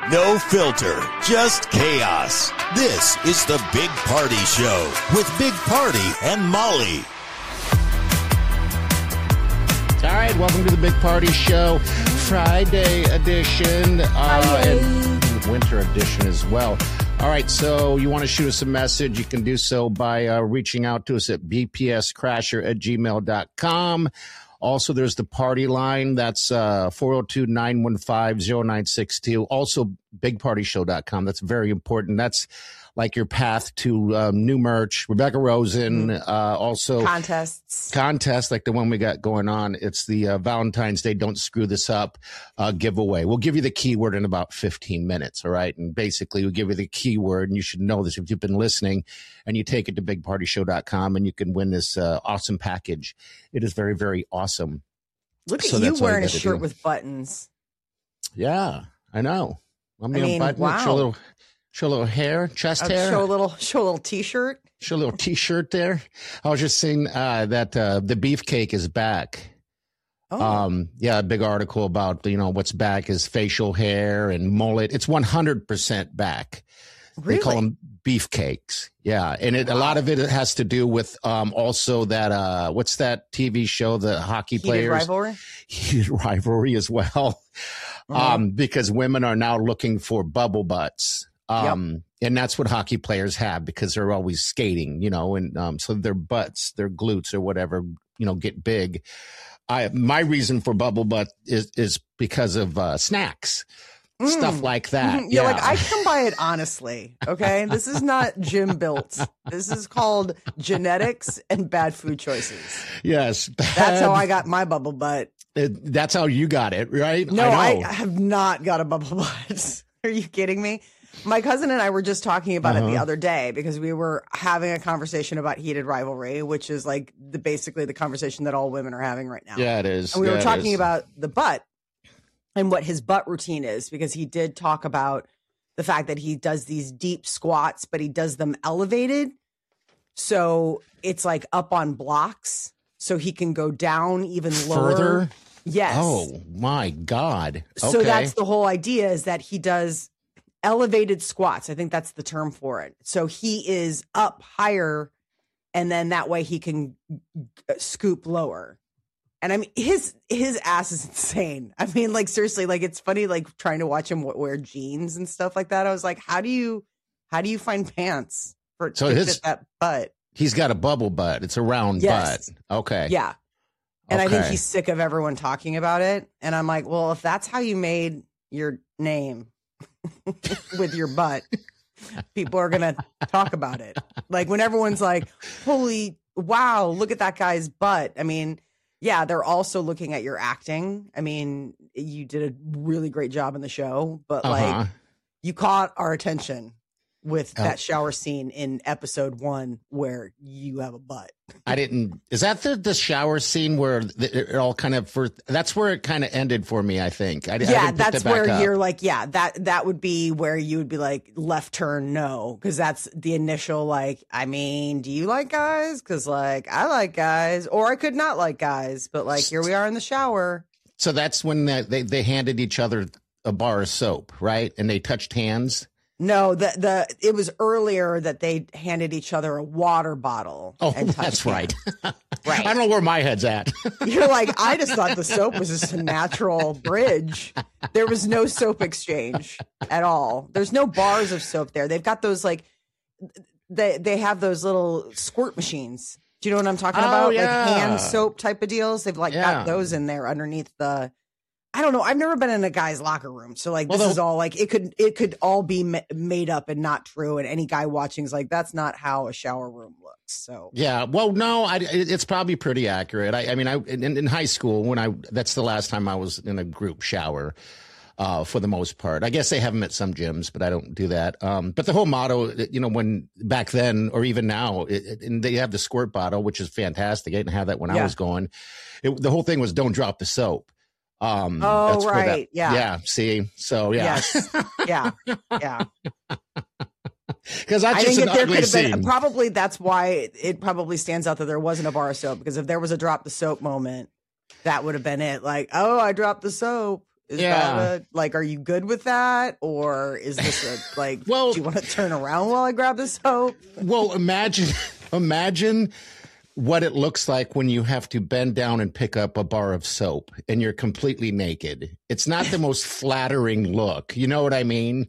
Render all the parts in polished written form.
No filter, just chaos. This is the Big Party Show with Big Party and Molly. All right, welcome to the Big Party Show, Friday edition, and winter edition as well. All right, so you want to shoot us a message, you can do so by reaching out to us at bpscrasher@gmail.com. Also, there's the party line. That's 402-915-0962. Also, bigpartyshow.com. That's very important. That's like your path to new merch. Rebecca Rosen, also contests like the one we got going on. It's the Valentine's Day Don't Screw This Up giveaway. We'll give you the keyword in about 15 minutes. All right. And basically we'll give you the keyword, and you should know this if you've been listening, and you take it to bigpartyshow.com and you can win this awesome package. It is very, very awesome. Look at you wearing a shirt with buttons. Yeah, I know. I mean, wow. Show a little hair, chest hair. Show a little t-shirt. Show a little t-shirt there. I was just saying that the beefcake is back. Oh. Yeah, a big article about, what's back is facial hair and mullet. It's 100% back. Really? They call them beefcakes. Yeah. And a lot of it has to do with also that, what's that TV show, the hockey players? Rivalry? Heated rivalry as well. Because women are now looking for bubble butts. And that's what hockey players have, because they're always skating, and so their butts, their glutes or whatever, get big. My reason for bubble butt is because of snacks, stuff like that. You're like, I can buy it honestly. Okay. This is not gym built. This is called genetics and bad food choices. Yes. That's how I got my bubble butt. That's how you got it, right? No, I have not got a bubble butt. Are you kidding me? My cousin and I were just talking about it the other day, because we were having a conversation about heated rivalry, which is like basically the conversation that all women are having right now. Yeah, it is. And we were talking about the butt and what his butt routine is, because he did talk about the fact that he does these deep squats, but he does them elevated. So it's like up on blocks, so he can go down even lower. Further? Yes. Oh, my God. Okay. So that's the whole idea, is that he does elevated squats. I think that's the term for it. So he is up higher, and then that way he can scoop lower. And I mean, his ass is insane. I mean, like, seriously, like, it's funny, like, trying to watch him wear jeans and stuff like that. I was like, how do you find pants to fit that butt? He's got a bubble butt. It's a round butt. Okay. Yeah. And I think he's sick of everyone talking about it. And I'm like, well, if that's how you made your name with your butt, people are gonna talk about it. Like, when everyone's like, holy wow, look at that guy's butt. I mean, yeah, they're also looking at your acting. I mean, you did a really great job in the show, but like, you caught our attention with that shower scene in episode 1 where you have a butt. Is that the shower scene where it all kind of, that's where it kind of ended for me, I think. That's where you're like, that would be where you would be like, left turn, no. Cause that's the initial, like, I mean, do you like guys? Cause like, I like guys, or I could not like guys, but like, here we are in the shower. So that's when they handed each other a bar of soap, right? And they touched hands. No, it was earlier that they handed each other a water bottle. Oh, that's right. Right. I don't know where my head's at. You're like, I just thought the soap was just a natural bridge. There was no soap exchange at all. There's no bars of soap there. They've got those, like, they have those little squirt machines. Do you know what I'm talking about? Yeah. Like hand soap type of deals. They've got those in there underneath the. I don't know. I've never been in a guy's locker room. So like, this is all like, it could all be made up and not true. And any guy watching is like, that's not how a shower room looks. So, yeah, well, no, it's probably pretty accurate. I mean, in high school, that's the last time I was in a group shower, for the most part. I guess they have them at some gyms, but I don't do that. But the whole motto, when back then, or even now, and they have the squirt bottle, which is fantastic. I didn't have that when I was going. The whole thing was don't drop the soap. That's right. Yeah. See, so yeah. Yes. Yeah. Because that's just an ugly scene. Probably that's why it probably stands out that there wasn't a bar of soap, because if there was a drop the soap moment, that would have been it. Like, oh, I dropped the soap. Is that are you good with that? Or is this do you want to turn around while I grab the soap? Well, imagine what it looks like when you have to bend down and pick up a bar of soap and you're completely naked. It's not the most flattering look. You know what I mean?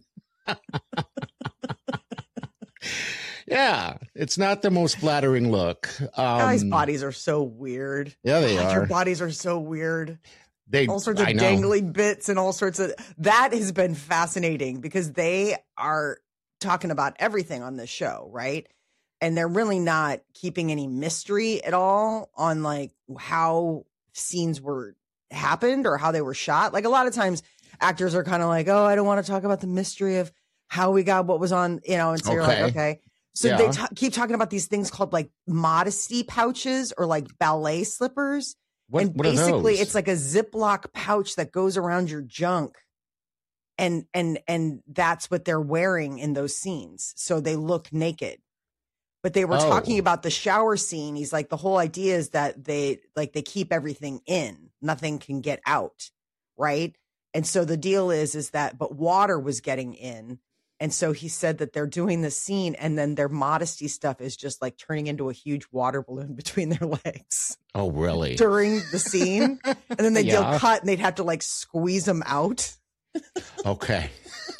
Yeah, it's not the most flattering look. Guys' bodies are so weird. Yeah, they are. Your bodies are so weird. All sorts of dangly bits and all sorts of that has been fascinating because they are talking about everything on this show, right? And they're really not keeping any mystery at all on like how scenes happened or how they were shot. Like a lot of times actors are kind of like, oh, I don't want to talk about the mystery of how we got what was on, and so you're like, okay. So they keep talking about these things called like modesty pouches or like ballet slippers. What basically are those? It's like a Ziploc pouch that goes around your junk. And that's what they're wearing in those scenes. So they look naked. But they were talking about the shower scene. He's like, the whole idea is that they keep everything in. Nothing can get out. Right. And so the deal is that, but water was getting in. And so he said that they're doing the scene and then their modesty stuff is just like turning into a huge water balloon between their legs. Oh, really? During the scene. And then they'd cut and they'd have to like squeeze them out. Okay.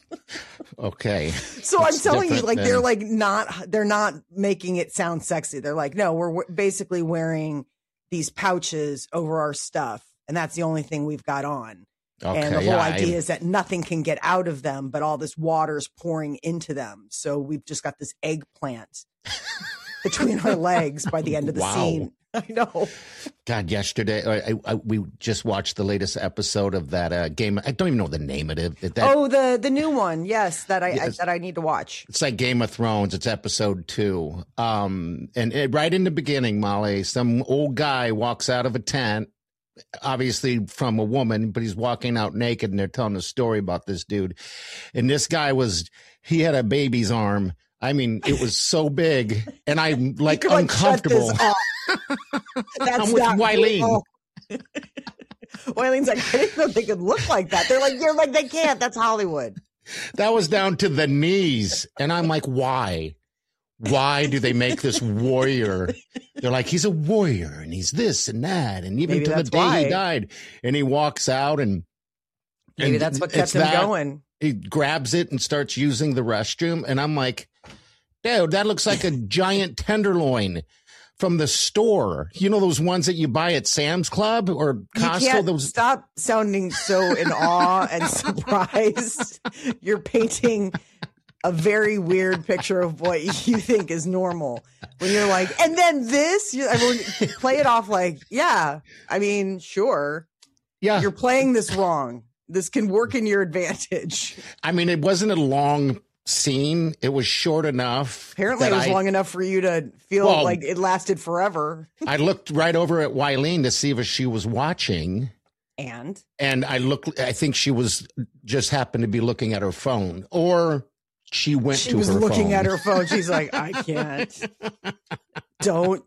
Okay. So I'm telling you, like, they're not making it sound sexy. They're like, no, we're basically wearing these pouches over our stuff. And that's the only thing we've got on. Okay, and the whole idea is that nothing can get out of them, but all this water's pouring into them. So we've just got this eggplant between our legs by the end of the scene. I know. God, yesterday we just watched the latest episode of that game. I don't even know the name of it. The new one. Yes, that I need to watch. It's like Game of Thrones. It's episode 2. Right in the beginning, Molly, some old guy walks out of a tent. Obviously from a woman, but he's walking out naked and they're telling a story about this dude. And this guy he had a baby's arm. I mean, it was so big and I'm like uncomfortable. I'm with Wileen. Wileen's like, I didn't know they could look like that. You're like, they can't. That's Hollywood. That was down to the knees. And I'm like, why? Why do they make this warrior? They're like, he's a warrior and he's this and that. And even to the day he died. And he walks out and maybe that's what kept him going. He grabs it and starts using the restroom. And I'm like, dude, that looks like a giant tenderloin from the store. You know, those ones that you buy at Sam's Club or Costco? You can't stop sounding so in awe and surprised. You're painting a very weird picture of what you think is normal when you're like, and then this, everyone play it off like, yeah, I mean, sure. Yeah. You're playing this wrong. This can work in your advantage. I mean, it wasn't a long scene. It was short enough. Apparently it was long enough for you to feel like it lasted forever. I looked right over at Wileen to see if she was watching. And I think she was just happened to be looking at her phone, or she was looking at her phone. She's like, I can't. Don't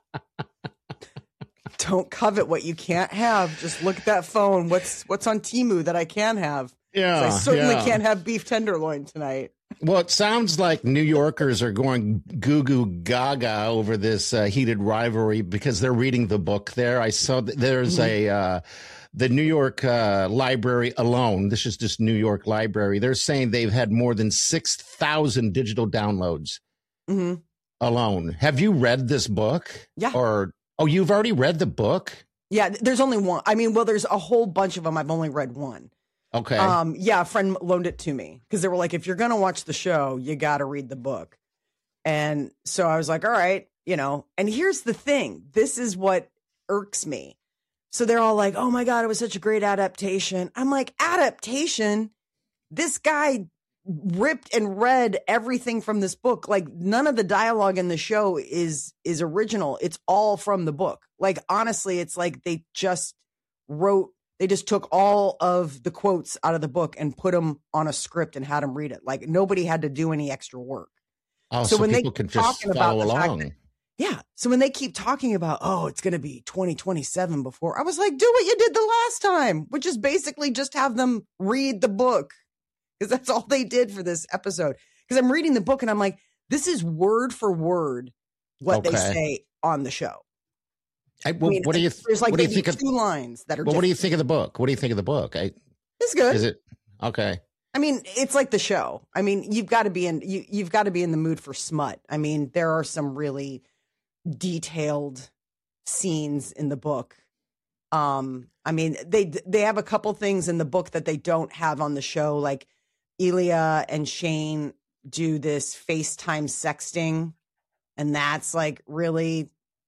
covet what you can't have. Just look at that phone. What's on Temu that I can have? Yeah, I certainly can't have beef tenderloin tonight. Well, it sounds like New Yorkers are going goo goo gaga over this heated rivalry because they're reading the book there. I saw there's the New York library alone. This is just New York library. They're saying they've had more than 6,000 digital downloads alone. Have you read this book? Yeah. You've already read the book? Yeah, there's only one. I mean, well, there's a whole bunch of them. I've only read one. Okay. A friend loaned it to me because they were like, if you're going to watch the show, you got to read the book. And so I was like, all right, and here's the thing. This is what irks me. So they're all like, oh my God, it was such a great adaptation. I'm like, adaptation? This guy ripped and read everything from this book. Like none of the dialogue in the show is original. It's all from the book. Like, honestly, it's like they just took all of the quotes out of the book and put them on a script and had them read it. Like nobody had to do any extra work. Oh, so when people can just follow along. Yeah. So when they keep talking about, oh, it's going to be 2027 before, I was like, do what you did the last time, which is basically just have them read the book, because that's all they did for this episode. Because I'm reading the book and I'm like, this is word for word what they say on the show. What do you there's like maybe two lines that are what do you think of the book? What do you think of the book? It's good. Is it okay? I mean, it's like the show. I mean, you've got to be in the mood for smut. I mean, there are some really detailed scenes in the book. I mean, they have a couple things in the book that they don't have on the show, like Elia and Shane do this FaceTime sexting, and that's like really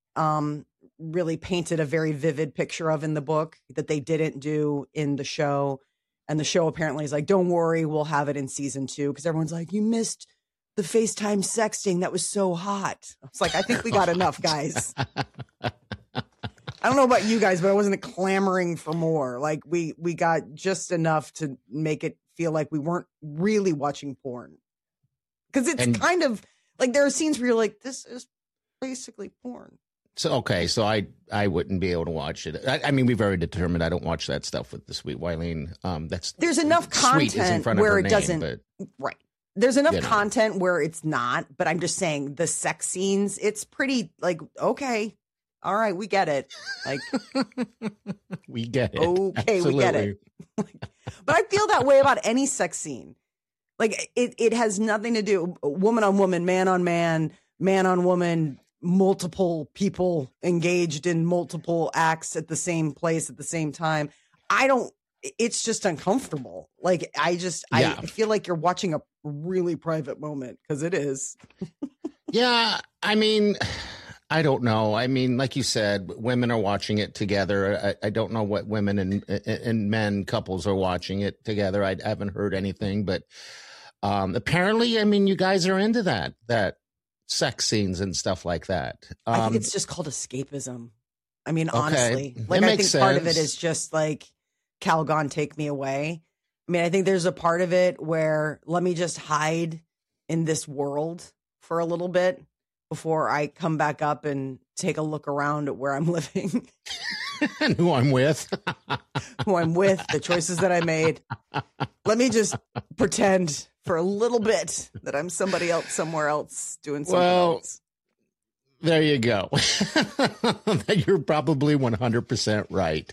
painted a very vivid picture of in the book that they didn't do in the show. And the show apparently is like, don't worry, we'll have it in season 2, because everyone's like, you missed the FaceTime sexting. That was so hot. It's like, I think we got enough, guys. I don't know about you guys, but I wasn't clamoring for more. Like we got just enough to make it feel like we weren't really watching porn. Because it's kind of like there are scenes where you're like, this is basically porn. So I wouldn't be able to watch it. I mean, we've already determined I don't watch that stuff with the sweet Wileen. There's enough content where it doesn't. Right. There's enough content where it's not. But I'm just saying the sex scenes. It's pretty like, okay, all right, we get it. Like we get it. Okay, absolutely. we get it. But I feel that way about any sex scene. Like it has nothing to do woman on woman, man on man, man on woman. Multiple people engaged in multiple acts at the same place at the same time. It's just uncomfortable. Like I feel like you're watching a really private moment, because it is. Yeah. I mean, I don't know. I mean, like you said, women are watching it together. I don't know what women and men couples are watching it together. I haven't heard anything, but apparently, I mean, you guys are into that sex scenes and stuff like that. I think it's just called escapism. I mean, honestly, like I think sense. Part of it is just like Calgon, take me away. I mean, I think there's a part of it where let me just hide in this world for a little bit before I come back up and take a look around at where I'm living. And who I'm with. The choices that I made. Let me just pretend for a little bit that I'm somebody else somewhere else doing something else. There you go. You're probably 100% right.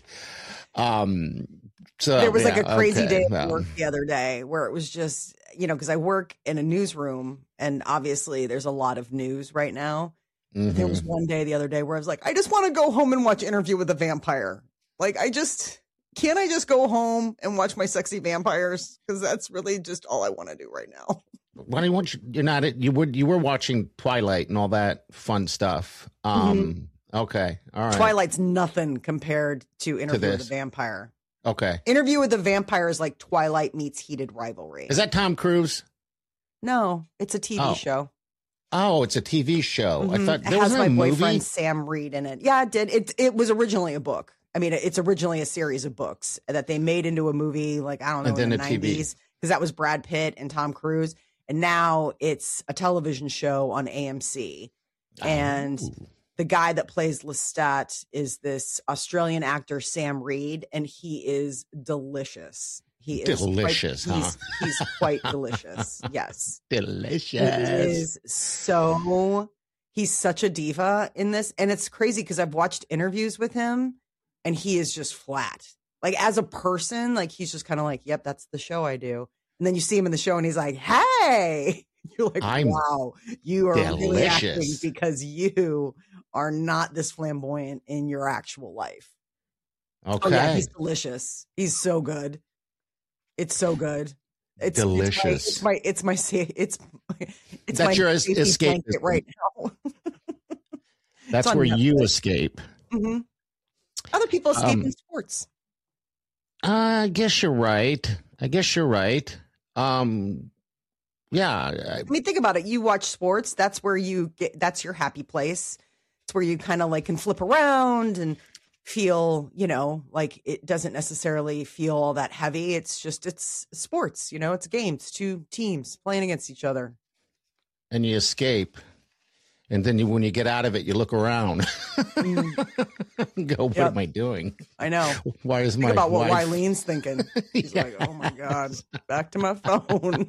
So there was like a crazy day at work the other day where it was just, because I work in a newsroom and obviously there's a lot of news right now. Mm-hmm. There was one day the other day where I was like, I just want to go home and watch Interview with the Vampire. Like, can't I just go home and watch my sexy vampires? Because that's really just all I want to do right now. Why do you want you were watching Twilight and all that fun stuff. Okay. All right. Twilight's nothing compared to Interview with the Vampire. Okay. Interview with the Vampire is like Twilight meets Heated Rivalry. Is that Tom Cruise? No, it's a TV show. Oh, it's a TV show. Mm-hmm. I thought there was my boyfriend movie? Sam Reed in it. Yeah, it did. It was originally a book. I mean, it's originally a series of books that they made into a movie, like, I don't know, in the 90s, because that was Brad Pitt and Tom Cruise. And now it's a television show on AMC. And the guy that plays Lestat is this Australian actor, Sam Reed, and he is delicious. He is delicious, He's quite delicious. Yes. Delicious. He's such a diva in this. And it's crazy because I've watched interviews with him and he is just flat. Like as a person, like he's just kind of like, yep, that's the show I do. And then you see him in the show and he's like, hey, you're like, wow, you are really acting because you are not this flamboyant in your actual life. Okay. Oh, yeah, he's delicious. He's so good. It's so good. It's delicious. It's my that's your escape right now. That's where Netflix. You escape. Mm-hmm. Other people escape in sports. I guess you're right. Yeah. I mean, think about it. You watch sports. That's where that's your happy place. It's where you kind of like can flip around and feel, like it doesn't necessarily feel all that heavy. It's sports, it's games, two teams playing against each other. And you escape. And then when you get out of it, you look around. Go, what am I doing? I know. Why is Think my about what wife... Wileen's thinking. She's like, oh my God, back to my phone.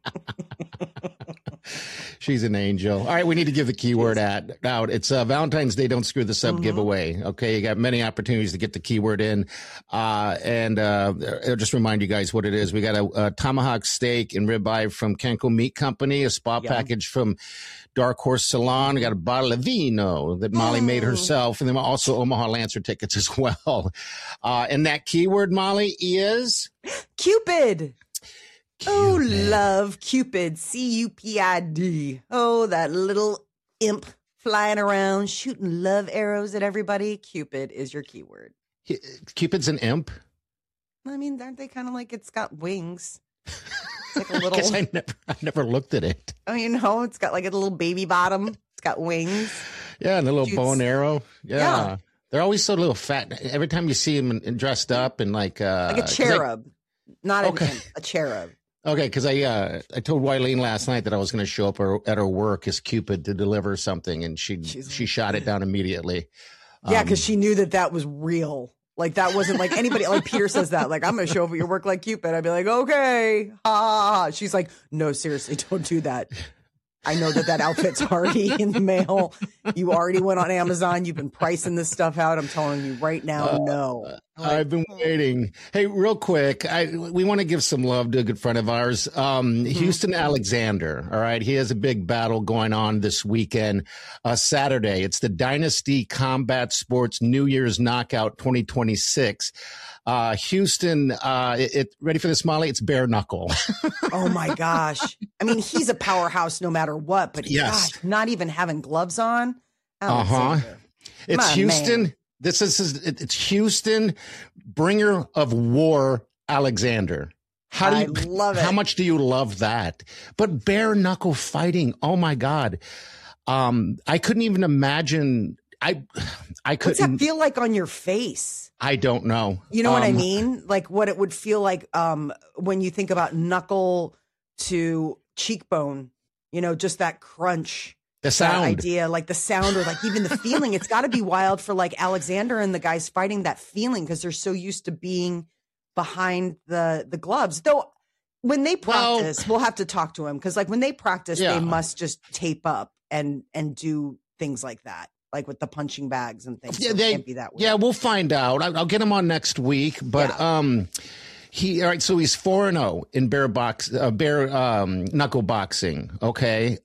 She's an angel. All right, we need to give the keyword out. It's Valentine's Day. Don't screw this up giveaway. Okay, you got many opportunities to get the keyword in. And I'll just remind you guys what it is. We got a tomahawk steak and ribeye from Kenko Meat Company, a spa package from Dark Horse Salon. We got a bottle of vino that Molly made herself, and then also Omaha Lancer tickets as well. And that keyword, Molly, is Cupid. Oh, love Cupid. Cupid. Oh, that little imp flying around shooting love arrows at everybody. Cupid is your keyword. Cupid's an imp. I mean, aren't they kind of like it's got wings? It's like a little. I guess I never looked at it. Oh, it's got like a little baby bottom. It's got wings. Yeah, and a little bow and arrow. Yeah. They're always so little fat. Every time you see them dressed up and like a cherub, not an imp, a cherub. Okay, because I told Wileen last night that I was going to show up at her work as Cupid to deliver something, and she shot it down immediately. Yeah, because she knew that was real. Like that wasn't like anybody. Like Peter says that. Like I'm going to show up at your work like Cupid. I'd be like, okay, ha. She's like, no, seriously, don't do that. I know that outfit's already in the mail. You already went on Amazon. You've been pricing this stuff out. I'm telling you right now, no. I've been waiting. Hey, real quick, we want to give some love to a good friend of ours, Houston Alexander. All right, he has a big battle going on this weekend, Saturday. It's the Dynasty Combat Sports New Year's Knockout 2026. Houston, ready for this, Molly? It's bare knuckle. Oh my gosh. I mean, he's a powerhouse no matter what, but gosh, not even having gloves on. It's Houston. Man. It's Houston, bringer of war, Alexander. I love it. How much do you love that? But bare knuckle fighting. Oh my God. I couldn't even imagine. I couldn't. What's that feel like on your face? I don't know. You know what I mean? Like what it would feel like when you think about knuckle to cheekbone, just that crunch. The sound. Idea, like the sound or like even the feeling. It's got to be wild for like Alexander and the guys fighting that feeling because they're so used to being behind the gloves. Though when they practice, we'll have to talk to him because like when they practice, they must just tape up and do things like that. Like with the punching bags and things. Yeah, so it can't be that way. Yeah, we'll find out. I'll get him on next week. But all right, so he's 4-0 in bare knuckle boxing. Okay.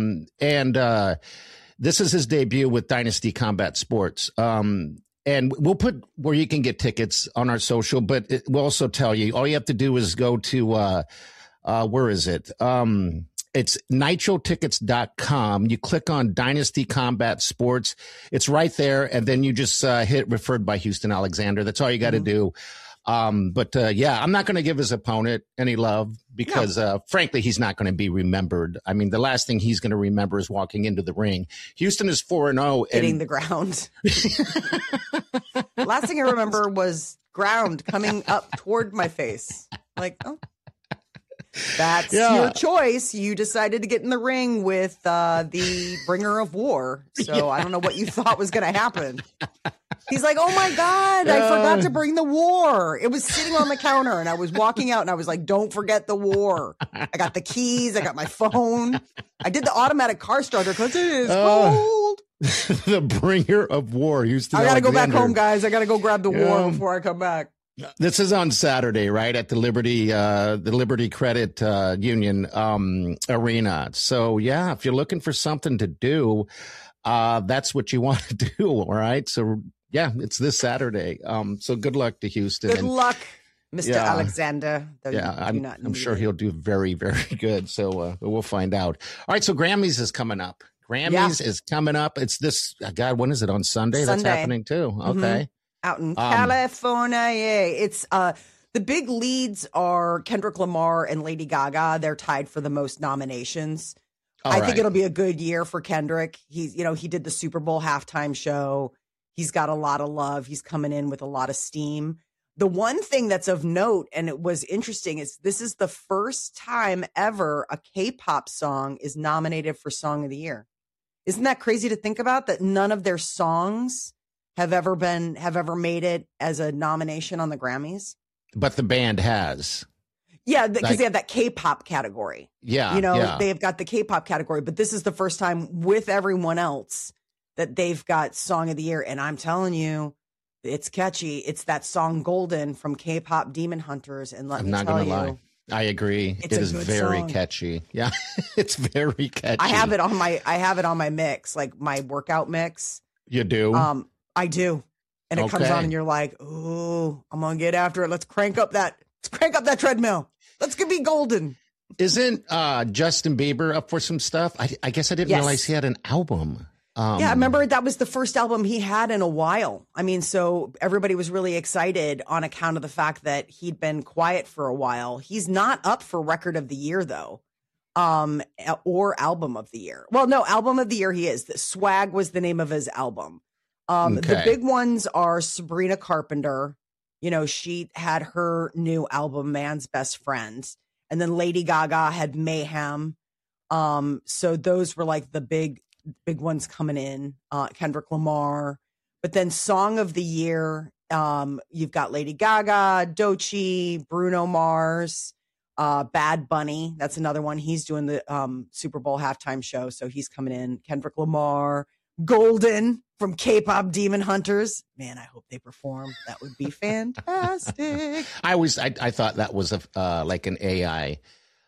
And this is his debut with Dynasty Combat Sports. And we'll put where you can get tickets on our social, but we'll also tell you all you have to do is go to where is it? It's nitrotickets.com. You click on Dynasty Combat Sports. It's right there. And then you just hit referred by Houston Alexander. That's all you got to do. But I'm not going to give his opponent any love because, frankly, he's not going to be remembered. I mean, the last thing he's going to remember is walking into the ring. Houston is 4-0. Hitting the ground. Last thing I remember was ground coming up toward my face. Like, that's your choice. You decided to get in the ring with the bringer of war. So I don't know what you thought was going to happen. He's like, oh my God, I forgot to bring the war. It was sitting on the counter and I was walking out and I was like, don't forget the war. I got the keys. I got my phone. I did the automatic car starter because it is cold. The bringer of war. Houston I got to go back Alexander. home, guys. I got to go grab the war before I come back. This is on Saturday, right, at the Liberty Credit Union arena. So, yeah, if you're looking for something to do, that's what you want to do, all right? So, yeah, it's this Saturday. So good luck to Houston. Good luck, Mr. Alexander. I'm sure he'll do very, very good. So we'll find out. All right, so Grammys is coming up. Is coming up. It's this, God, when is it? On Sunday? That's happening too. Okay. Out in California. It's the big leads are Kendrick Lamar and Lady Gaga. They're tied for the most nominations. I think it'll be a good year for Kendrick. He's, he did the Super Bowl halftime show. He's got a lot of love. He's coming in with a lot of steam. The one thing that's of note, and it was interesting, is this is the first time ever a K-pop song is nominated for Song of the Year. Isn't that crazy to think about, that none of their songs have ever made it as a nomination on the Grammys? But the band has. Yeah, because they have that K-pop category. Yeah. They've got the K-pop category, but this is the first time with everyone else that they've got Song of the Year. And I'm telling you, it's catchy. It's that song Golden from K-pop Demon Hunters. And I'm not going to lie. I agree. It is very catchy. Yeah, it's very catchy. I have it on my mix, like my workout mix. You do? I do. And it comes on and you're like, ooh, I'm going to get after it. Let's crank up that treadmill. Let's be golden. Isn't Justin Bieber up for some stuff? I guess I didn't realize he had an album. Yeah, I remember that was the first album he had in a while. I mean, so everybody was really excited on account of the fact that he'd been quiet for a while. He's not up for Record of the Year, though, or Album of the Year. Well, no, Album of the Year he is. Swag was the name of his album. The big ones are Sabrina Carpenter. You know, she had her new album, Man's Best Friend. And then Lady Gaga had Mayhem. So those were like the big ones coming in. Kendrick Lamar. But then Song of the Year, you've got Lady Gaga, Doechii, Bruno Mars, Bad Bunny. That's another one. He's doing the Super Bowl halftime show. So he's coming in. Kendrick Lamar. Golden from K-pop Demon Hunters. Man, I hope they perform. That would be fantastic. I thought that was like an AI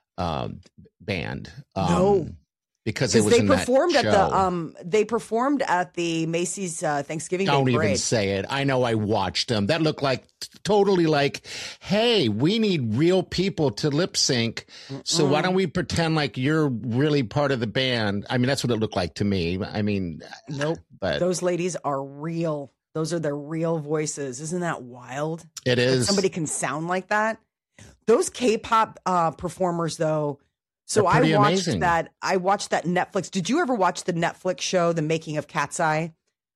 band. No, because it was in that show. They performed at the Macy's Thanksgiving Day Don't parade. even say it. I know I watched them. That looked like totally like, hey, we need real people to lip sync. So why don't we pretend like you're really part of the band? I mean, that's what it looked like to me. I mean, nope. But those ladies are real. Those are their real voices. Isn't that wild? It is. That somebody can sound like that. Those K-pop performers, though. So I watched that Netflix. Did you ever watch the Netflix show, The Making of Cat's Eye?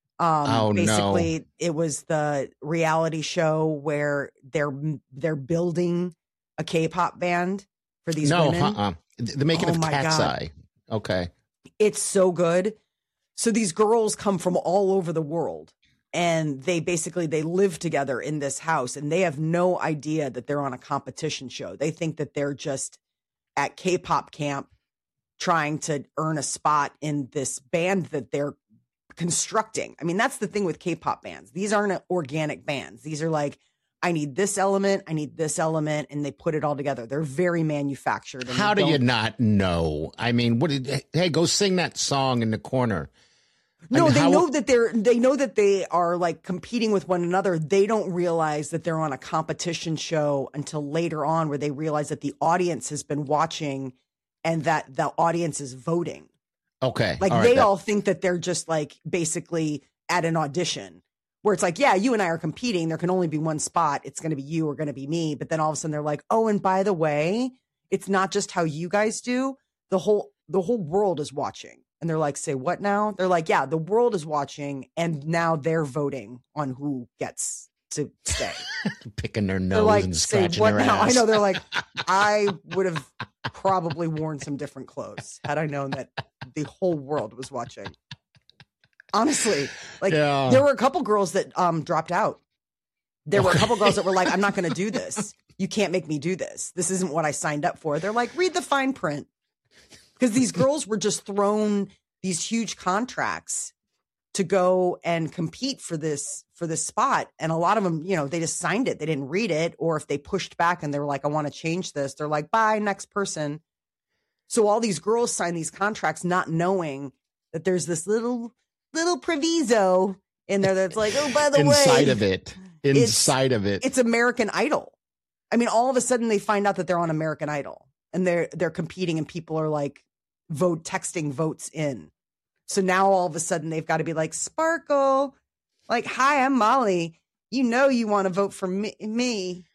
Basically, it was the reality show where they're building a K-pop band for these women. The Making of Cat's Eye. Okay. It's so good. So these girls come from all over the world, and they live together in this house, and they have no idea that they're on a competition show. They think that they're just at K-pop camp trying to earn a spot in this band that they're constructing. I mean, that's the thing with K-pop bands. These aren't organic bands. These are like, I need this element, and they put it all together. They're very manufactured. How do you not know? I mean, hey, go sing that song in the corner. No, they know that they are like competing with one another. They don't realize that they're on a competition show until later on, where they realize that the audience has been watching and that the audience is voting. Okay. Like they all think that they're just like basically at an audition where it's like, yeah, you and I are competing. There can only be one spot. It's going to be you or going to be me. But then all of a sudden they're like, oh, and by the way, it's not just how you guys do. The whole world is watching. And they're like, say what now? They're like, yeah, the world is watching, and now they're voting on who gets to stay. Picking their nose and scratching their ass. I know. They're like, I would have probably worn some different clothes had I known that the whole world was watching. Honestly, there were a couple girls that dropped out. There were a couple girls that were like, I'm not going to do this. You can't make me do this. This isn't what I signed up for. They're like, read the fine print. Because these girls were just thrown these huge contracts to go and compete for this spot. And a lot of them, you know, they just signed it. They didn't read it. Or if they pushed back and they were like, I want to change this, they're like, bye, next person. So all these girls sign these contracts not knowing that there's this little proviso in there that's like, oh, by the way. Inside of it. It's American Idol. I mean, all of a sudden they find out that they're on American Idol. And they're competing, and people are like texting votes in. So now all of a sudden they've got to be like, Sparkle, like, hi, I'm Molly. You know you want to vote for me. Me?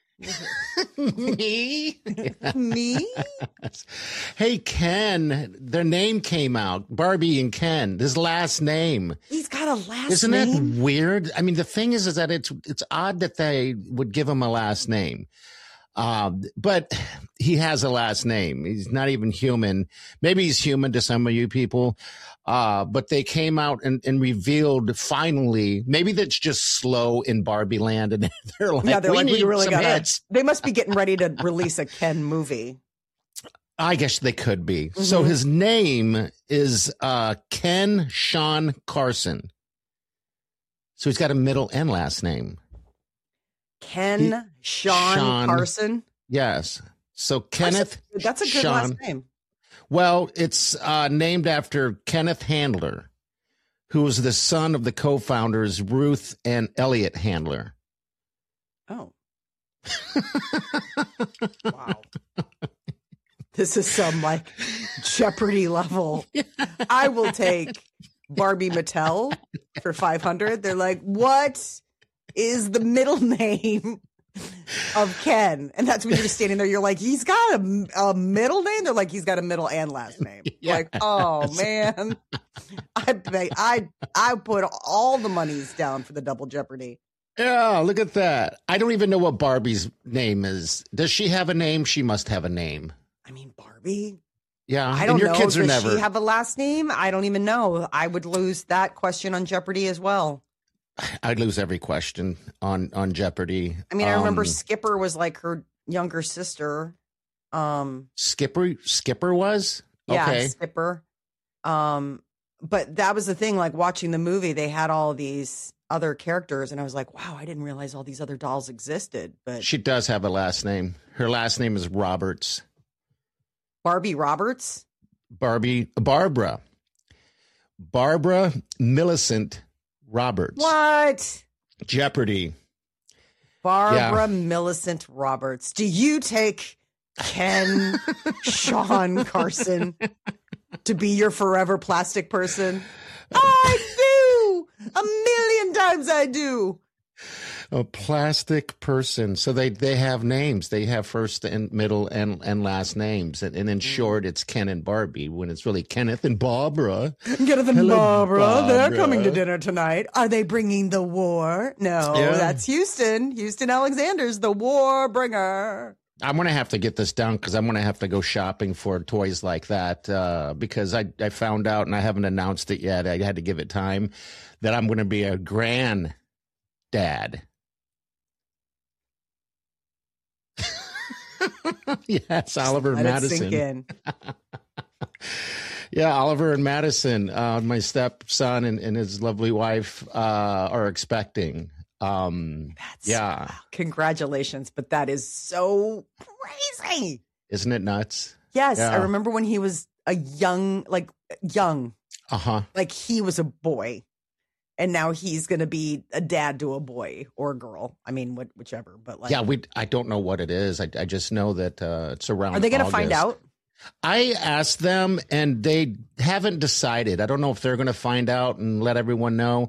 Me? Hey, Ken, their name came out. Barbie and Ken, his last name. He's got a last Isn't name? Isn't that weird? I mean, the thing is that it's odd that they would give him a last name. But he has a last name. He's not even human. Maybe he's human to some of you people. But they came out and revealed finally, maybe that's just slow in Barbie land. And they're like, we really got hits. They must be getting ready to release a Ken movie. I guess they could be. Mm-hmm. So his name is Ken Sean Carson. So he's got a middle and last name. Sean Carson? Yes. So Kenneth. That's a good last name. Well, it's named after Kenneth Handler, who was the son of the co-founders Ruth and Elliot Handler. Oh. Wow. This is some like Jeopardy level. I will take Barbie Mattel for $500. They're like, what is the middle name of Ken? And that's when you're standing there. You're like, he's got a middle name. They're like, he's got a middle and last name. Yes. Like, oh man, I put all the monies down for the double Jeopardy. Yeah, look at that. I don't even know what Barbie's name is. Does she have a name? She must have a name. I mean, Barbie. Yeah, I don't know. Does she have a last name? I don't even know. I would lose that question on Jeopardy as well. I'd lose every question on Jeopardy. I mean, I remember Skipper was like her younger sister. Skipper was? Yeah, okay. Skipper. But that was the thing, like watching the movie, they had all these other characters, and I was like, wow, I didn't realize all these other dolls existed. But she does have a last name. Her last name is Roberts. Barbie Roberts? Barbara Millicent Roberts. What? Jeopardy. Barbara Millicent Roberts. Do you take Ken Sean Carson to be your forever plastic person? I do. A million times I do. A plastic person. So they have names. They have first and middle and last names. And in short, it's Ken and Barbie, when it's really Kenneth and Barbara. Kenneth and Barbara. They're coming to dinner tonight. Are they bringing the war? No, that's Houston. Houston Alexander's the war bringer. I'm going to have to get this down because I'm going to have to go shopping for toys like that because I found out, and I haven't announced it yet, I had to give it time, that I'm going to be a granddad. Yes, Oliver and Madison. Sink in. Yeah, Oliver and Madison, my stepson and his lovely wife are expecting. Wow. Congratulations, but that is so crazy. Isn't it nuts? Yes, yeah. I remember when he was a young. Like he was a boy, and now he's going to be a dad to a boy or a girl. I mean, whichever. But like, yeah, I don't know what it is. I just know that it's around. Are they going to find out? I asked them, and they haven't decided. I don't know if they're going to find out and let everyone know.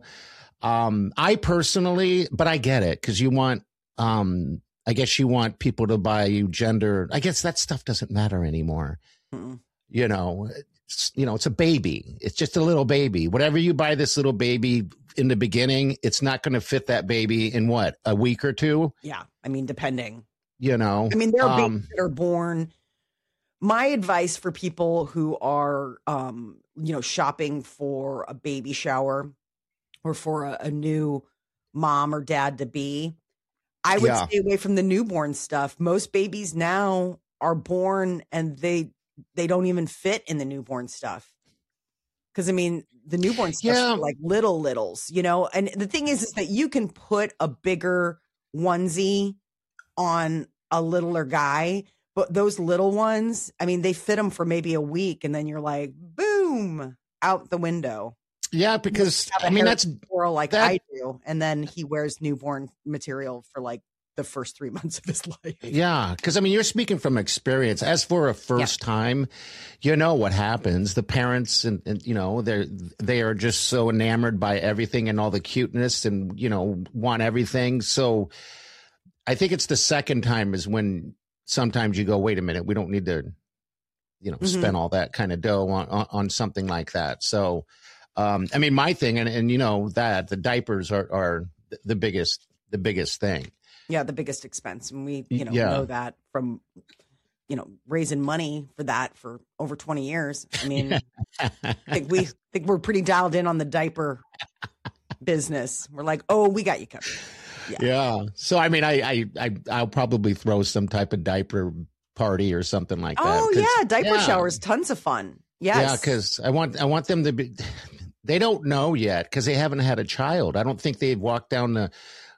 I personally, but I get it, because you want, I guess you want people to buy you gender. I guess that stuff doesn't matter anymore. Mm-mm. It's a baby. It's just a little baby. Whatever you buy this little baby in the beginning, it's not going to fit that baby in a week or two. Yeah. I mean, depending, I mean, there are babies that are born. My advice for people who are, shopping for a baby shower or for a new mom or dad to be, I would stay away from the newborn stuff. Most babies now are born and they don't even fit in the newborn stuff. Because, I mean, the newborn stuff are like littles, and the thing is that you can put a bigger onesie on a littler guy, but those little ones, I mean, they fit them for maybe a week, and then you're like, boom, out the window. Yeah, because that's like I do, and then he wears newborn material for like the first 3 months of his life. Yeah, because you're speaking from experience. As for a first time, what happens. The parents and they are just so enamored by everything and all the cuteness and want everything. So I think it's the second time is when sometimes you go, wait a minute, we don't need to spend all that kind of dough on something like that. So. My thing, and that the diapers are the biggest thing. Yeah, the biggest expense. And we, know that from, raising money for that for over 20 years. I mean, I think we're pretty dialed in on the diaper business. We're like, oh, we got you covered. Yeah. So, I mean, I'll probably throw some type of diaper party or something like that. Oh, yeah. Diaper showers. Tons of fun. Yes. Yeah. Because I want them to be, they don't know yet because they haven't had a child. I don't think they've walked down the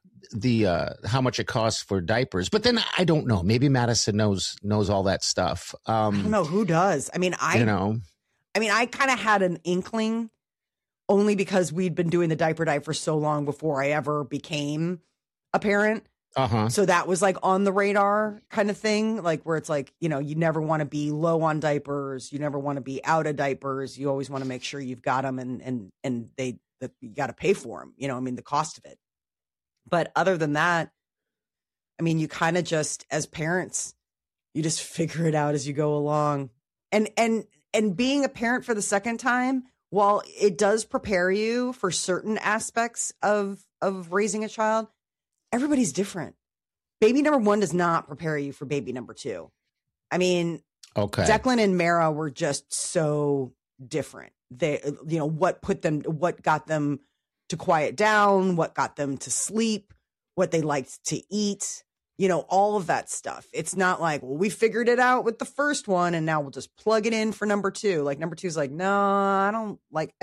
how much it costs for diapers, but then I don't know. Maybe Madison knows all that stuff. I don't know who does. I mean, I kind of had an inkling only because we'd been doing the diaper dive for so long before I ever became a parent. So that was like on the radar kind of thing, like where it's like, you never want to be low on diapers. You never want to be out of diapers. You always want to make sure you've got them and that you got to pay for them, the cost of it. But other than that, I mean, you kind of just, as parents, you just figure it out as you go along. And being a parent for the second time, while it does prepare you for certain aspects of raising a child, everybody's different. Baby number 1 does not prepare you for baby number 2. I mean, Declan and Mara were just so different. They, what got them to quiet down, what got them to sleep, what they liked to eat, all of that stuff. It's not like, well, we figured it out with the first one and now we'll just plug it in for number 2. Like number 2 is like, no, I don't like,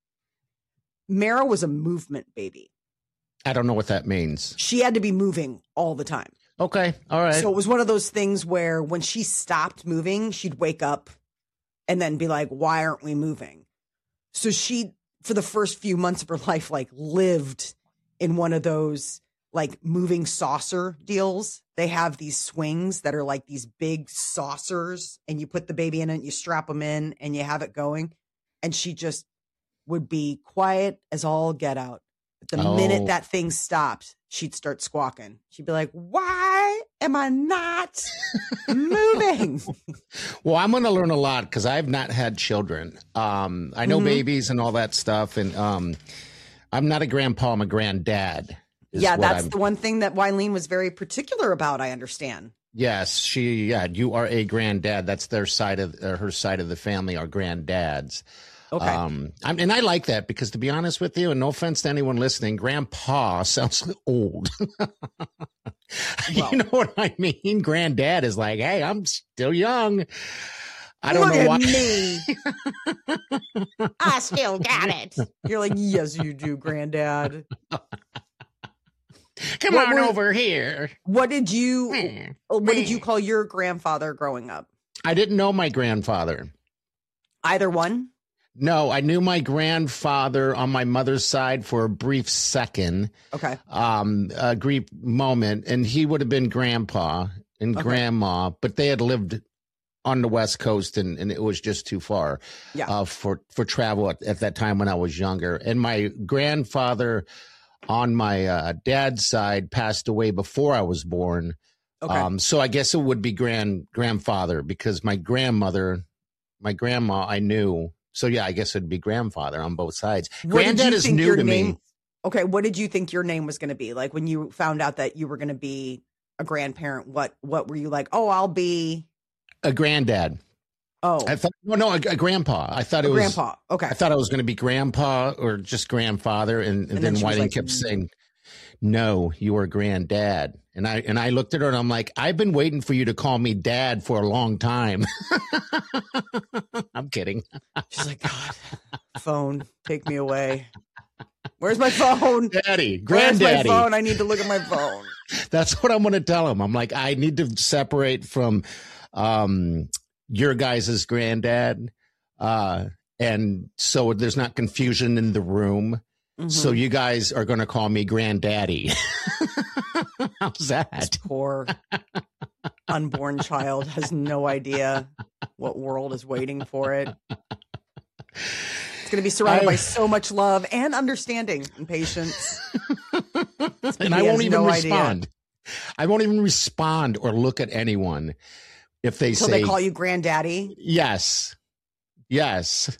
Mara was a movement baby. I don't know what that means. She had to be moving all the time. Okay. All right. So it was one of those things where when she stopped moving, she'd wake up and then be like, why aren't we moving? So she, for the first few months of her life, like lived in one of those like moving saucer deals. They have these swings that are like these big saucers and you put the baby in it, you strap them in and you have it going. And she just would be quiet as all get out. But the minute that thing stopped, she'd start squawking. She'd be like, why am I not moving? Well, I'm going to learn a lot because I've not had children. I know babies and all that stuff. And I'm not a grandpa, I'm a granddad. Yeah, that's the one thing that Wileen was very particular about, I understand. Yes, you are a granddad. That's their side of her side of the family are granddads. Okay. And I like that because, to be honest with you, and no offense to anyone listening, grandpa sounds old. You know what I mean? Granddad is like, hey, I'm still young. I don't know why. Me. I still got it. You're like, yes, you do, granddad. Come on over here. What did you call your grandfather growing up? I didn't know my grandfather. Either one? No, I knew my grandfather on my mother's side for a brief second. Okay. A brief moment, and he would have been grandpa and grandma, but they had lived on the West Coast, and it was just too far for travel at that time when I was younger. And my grandfather on my dad's side passed away before I was born. Okay. So I guess it would be grandfather because my grandma, I knew. So, yeah, I guess it'd be grandfather on both sides. Granddad is new to me. Okay, what did you think your name was going to be? Like when you found out that you were going to be a grandparent, what were you like? Oh, I'll be a granddad. Oh, I thought a grandpa. I thought it was grandpa. Okay, I thought I was going to be grandpa or just grandfather, and then Whiting kept saying, "No, you are granddad." And I looked at her and I'm like, I've been waiting for you to call me dad for a long time. I'm kidding. She's like, God, phone, take me away. Where's my phone? Daddy, granddaddy. Where's my phone? I need to look at my phone. That's what I'm going to tell him. I'm like, I need to separate from your guys' granddad. And so there's not confusion in the room. Mm-hmm. So you guys are going to call me granddaddy. How's that? This poor unborn child has no idea what world is waiting for it. It's going to be surrounded by so much love and understanding and patience. And I won't even respond. I won't even respond or look at anyone if they say. They call you granddaddy? Yes. Yes.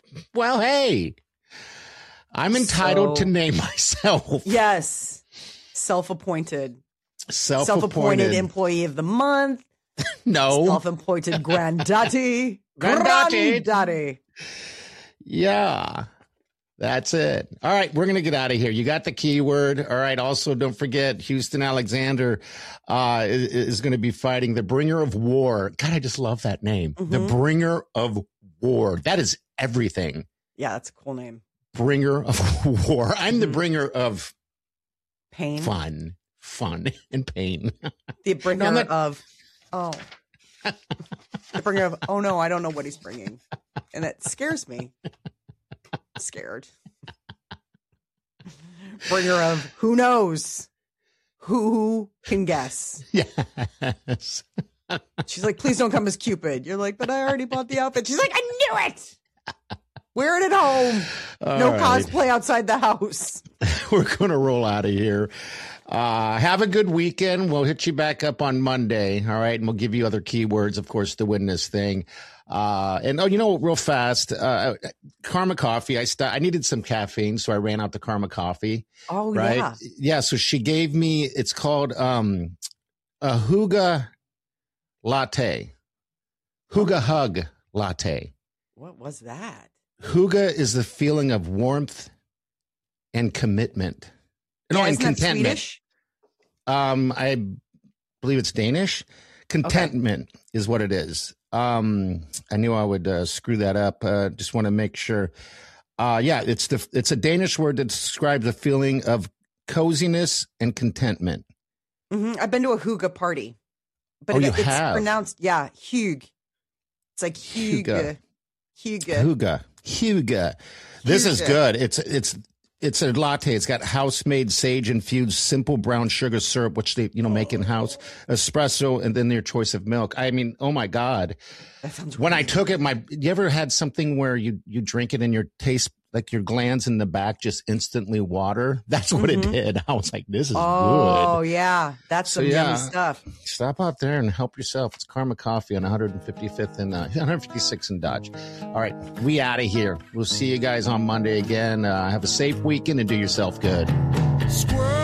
Well, hey. I'm entitled to name myself. Yes. Self-appointed Self-appointed employee of the month. No. Self-appointed granddaddy. Granddaddy. Yeah. That's it. All right, we're going to get out of here. You got the keyword. All right. Also, don't forget, Houston Alexander is going to be fighting the Bringer of War. God, I just love that name. Mm-hmm. The Bringer of War. That is everything. Yeah, that's a cool name. Bringer of War. I'm the bringer of pain. Fun and pain. The bringer of, the bringer of, oh no, I don't know what he's bringing. And it scares me. Scared. Bringer of who knows? Who can guess? Yes. She's like, please don't come as Cupid. You're like, but I already bought the outfit. She's like, I knew it. Wear it at home. No cosplay outside the house. We're going to roll out of here. Have a good weekend. We'll hit you back up on Monday. All right. And we'll give you other keywords, of course, to win this thing. Real fast, Karma Coffee. I needed some caffeine, so I ran out to Karma Coffee. Oh, right? Yeah. Yeah. So she gave me, it's called, a Hygge latte. Hygge Hug latte. What was that? Hygge is the feeling of warmth and commitment. Yeah, and contentment. Swedish? I believe it's Danish. Contentment is what it is. I knew I would screw that up. Just want to make sure. It's a Danish word that describes a feeling of coziness and contentment. Mm-hmm. I've been to a Hygge party, but it's pronounced Hygge. It's like Hygge. Hygge. This is good. It's a latte. It's got house-made sage-infused simple brown sugar syrup, which they, make in house, espresso, and then their choice of milk. I mean, oh my God. That sounds when I took it, you ever had something where you drink it and your taste, like your glands in the back just instantly water? That's what it did. I was like, this is good. Oh, yeah. That's some yummy stuff. Stop out there and help yourself. It's Karma Coffee on 155th and 156 in Dodge. All right. We out of here. We'll see you guys on Monday again. Have a safe weekend and do yourself good. Squirrel!